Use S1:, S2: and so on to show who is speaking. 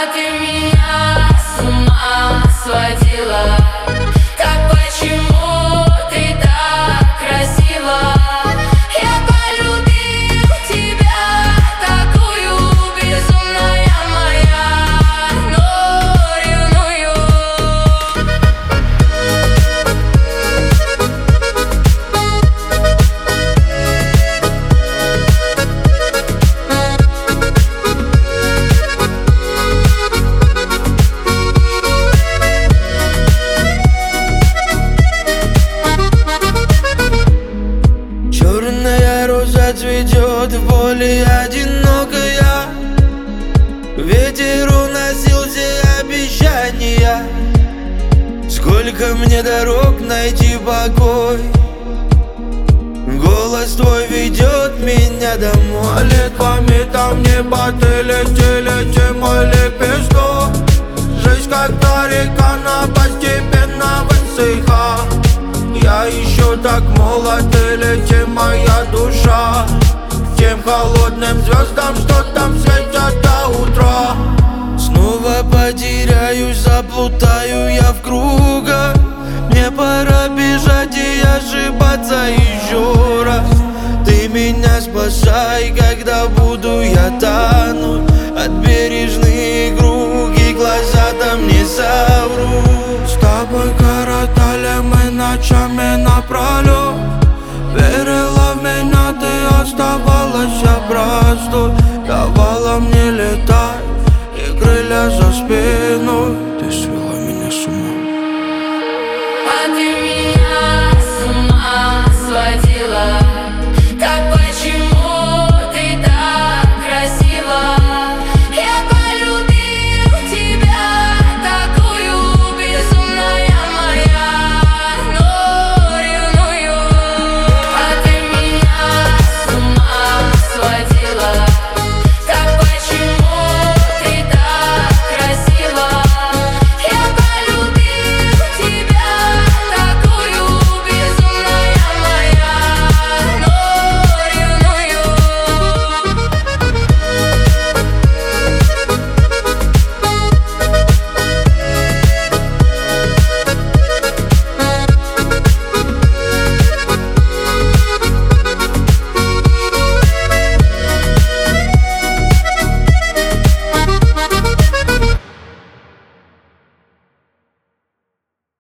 S1: ты меня с ума сводила. Так почему ты так красива? Я полюбил тебя, такую безумная моя, но ревную.
S2: Черная роза цветет в поле одинокая. Ветер уносил все обещания. Сколько мне дорог найти покой. Голос твой ведет меня домой.
S3: Молитвами там небо ты лети, мой лепесток. Жизнь как-то река, она постепенно высыхает. Я еще так молод, ты лети, моя душа, к тем холодным звездам, что там светят до утра.
S2: Снова потеряюсь, заплутаю я в кругах. Мне пора бежать и ошибаться еще раз. Ты меня спасай, когда буду я тонуть. От бережных рук и глаза там не соврут.
S3: С тобой коротали мы ночами напролет. Верила в меня, ты оставалась простой. Давала мне летать и крылья за спиной.
S2: Ты свела меня с ума.